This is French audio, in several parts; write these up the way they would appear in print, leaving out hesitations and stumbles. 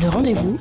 Le rendez-vous,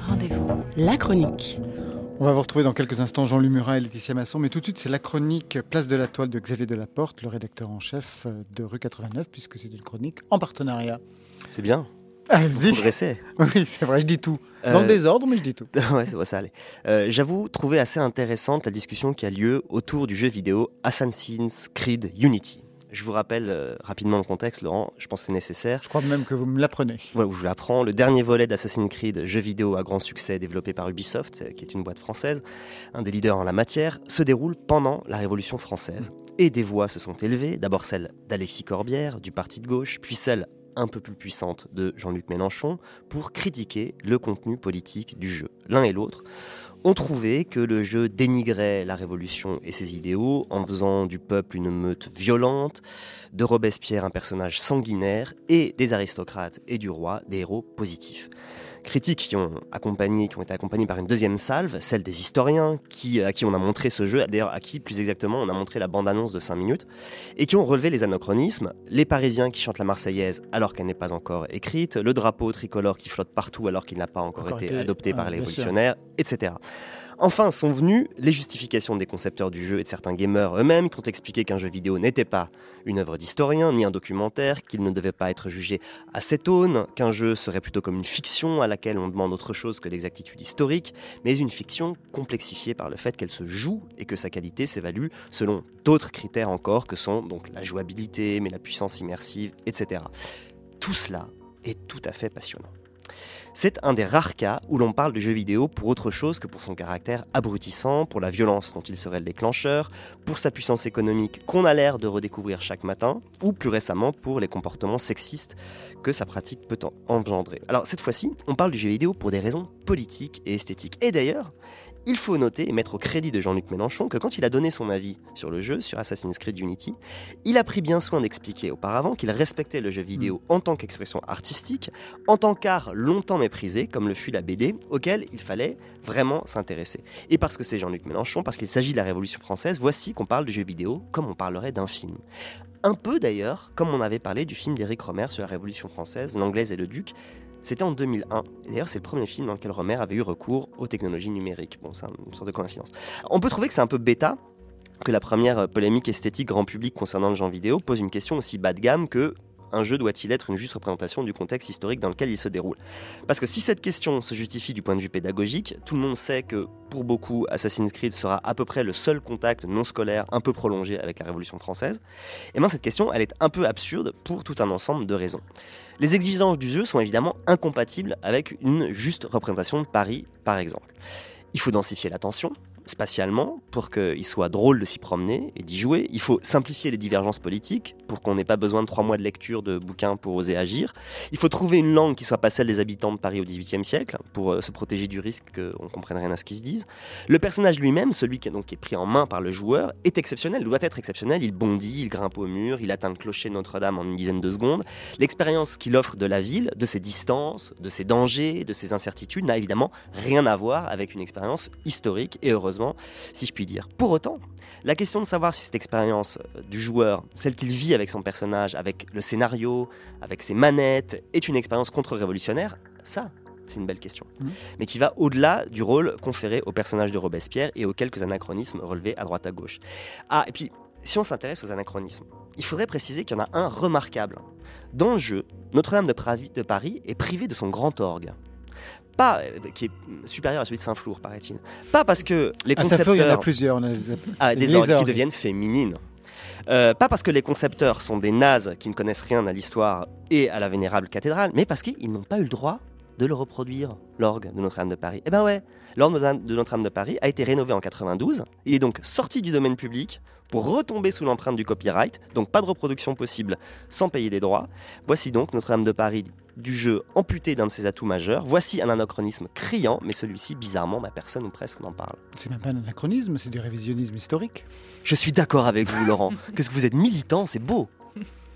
la chronique. On va vous retrouver dans quelques instants Jean-Louis Murat et Laetitia Masson, mais tout de suite c'est la chronique Place de la Toile de Xavier Delaporte, le rédacteur en chef de Rue 89, puisque c'est une chronique en partenariat. C'est bien. Allez-y. Progresser. Oui, c'est vrai, je dis tout. Dans le désordre, mais je dis tout. Ouais, ça va, ça allait. J'avoue trouver assez intéressante la discussion qui a lieu autour du jeu vidéo Assassin's Creed Unity. Je vous rappelle rapidement le contexte, Laurent, je pense que c'est nécessaire. Je crois même que vous me l'apprenez. Voilà, je vous l'apprends. Le dernier volet d'Assassin's Creed, jeu vidéo à grand succès développé par Ubisoft, qui est une boîte française, un des leaders en la matière, se déroule pendant la Révolution française. Et des voix se sont élevées, d'abord celle d'Alexis Corbière, du parti de gauche, puis celle un peu plus puissante de Jean-Luc Mélenchon, pour critiquer le contenu politique du jeu. L'un et l'autre ont trouvé que le jeu dénigrait la Révolution et ses idéaux en faisant du peuple une meute violente, de Robespierre un personnage sanguinaire et des aristocrates et du roi des héros positifs. Critiques qui ont été accompagnées par une deuxième salve, celle des historiens à qui on a montré ce jeu, d'ailleurs à qui plus exactement on a montré la bande-annonce de 5 minutes, et qui ont relevé les anachronismes, les Parisiens qui chantent la Marseillaise alors qu'elle n'est pas encore écrite, le drapeau tricolore qui flotte partout alors qu'il n'a pas encore été adopté par les révolutionnaires, etc. Enfin sont venues les justifications des concepteurs du jeu et de certains gamers eux-mêmes qui ont expliqué qu'un jeu vidéo n'était pas une œuvre d'historien ni un documentaire, qu'il ne devait pas être jugé à cette aune, qu'un jeu serait plutôt comme une fiction à laquelle on demande autre chose que l'exactitude historique, mais une fiction complexifiée par le fait qu'elle se joue et que sa qualité s'évalue selon d'autres critères encore que sont donc la jouabilité, mais la puissance immersive, etc. Tout cela est tout à fait passionnant. C'est un des rares cas où l'on parle de jeu vidéo pour autre chose que pour son caractère abrutissant, pour la violence dont il serait le déclencheur, pour sa puissance économique qu'on a l'air de redécouvrir chaque matin, ou plus récemment pour les comportements sexistes que sa pratique peut engendrer. Alors cette fois-ci, on parle du jeu vidéo pour des raisons politiques et esthétiques. Et d'ailleurs, il faut noter et mettre au crédit de Jean-Luc Mélenchon que quand il a donné son avis sur le jeu, sur Assassin's Creed Unity, il a pris bien soin d'expliquer auparavant qu'il respectait le jeu vidéo en tant qu'expression artistique, en tant qu'art longtemps méprisé, comme le fut la BD, auquel il fallait vraiment s'intéresser. Et parce que c'est Jean-Luc Mélenchon, parce qu'il s'agit de la Révolution française, voici qu'on parle de jeu vidéo comme on parlerait d'un film. Un peu d'ailleurs, comme on avait parlé du film d'Éric Rohmer sur la Révolution française, L'Anglaise et le Duc. C'était en 2001, et d'ailleurs c'est le premier film dans lequel Rohmer avait eu recours aux technologies numériques. Bon, c'est une sorte de coïncidence. On peut trouver que c'est un peu bêta que la première polémique esthétique grand public concernant le genre vidéo pose une question aussi bas de gamme que un jeu doit-il être une juste représentation du contexte historique dans lequel il se déroule ? Parce que si cette question se justifie du point de vue pédagogique, tout le monde sait que pour beaucoup, Assassin's Creed sera à peu près le seul contact non scolaire un peu prolongé avec la Révolution française. Et bien cette question, elle est un peu absurde pour tout un ensemble de raisons. Les exigences du jeu sont évidemment incompatibles avec une juste représentation de Paris, par exemple. Il faut densifier l'attention, spatialement, pour qu'il soit drôle de s'y promener et d'y jouer. Il faut simplifier les divergences politiques, pour qu'on n'ait pas besoin de 3 mois de lecture de bouquins pour oser agir. Il faut trouver une langue qui soit pas celle des habitants de Paris au XVIIIe siècle, pour se protéger du risque qu'on ne comprenne rien à ce qu'ils se disent. Le personnage lui-même, celui qui est pris en main par le joueur, est exceptionnel, doit être exceptionnel. Il bondit, il grimpe au mur, il atteint le clocher de Notre-Dame en une dizaine de secondes. L'expérience qu'il offre de la ville, de ses distances, de ses dangers, de ses incertitudes, n'a évidemment rien à voir avec une expérience historique, et heureusement, si je puis dire. Pour autant, la question de savoir si cette expérience du joueur, celle qu'il vit avec son personnage, avec le scénario, avec ses manettes, est une expérience contre-révolutionnaire, ça, c'est une belle question. Mais qui va au-delà du rôle conféré au personnage de Robespierre et aux quelques anachronismes relevés à droite à gauche. Ah, et puis, si on s'intéresse aux anachronismes, il faudrait préciser qu'il y en a un remarquable. Dans le jeu, Notre-Dame de Paris est privée de son grand orgue. Pas, qui est supérieur à celui de Saint-Flour, paraît-il. Pas parce que les concepteurs... il y en a plusieurs. Des orgues qui deviennent féminines. Pas parce que les concepteurs sont des nazes qui ne connaissent rien à l'histoire et à la vénérable cathédrale, mais parce qu'ils n'ont pas eu le droit de le reproduire, l'orgue de Notre-Dame de Paris. Eh ben ouais, l'orgue de Notre-Dame de Paris a été rénové en 92, il est donc sorti du domaine public pour retomber sous l'empreinte du copyright, donc pas de reproduction possible sans payer des droits. Voici donc Notre-Dame de Paris du jeu amputé d'un de ses atouts majeurs. Voici un anachronisme criant, mais celui-ci, bizarrement, personne ou presque n'en parle. C'est même pas un anachronisme, c'est du révisionnisme historique. Je suis d'accord avec vous, Laurent. Qu'est-ce que vous êtes militant, c'est beau.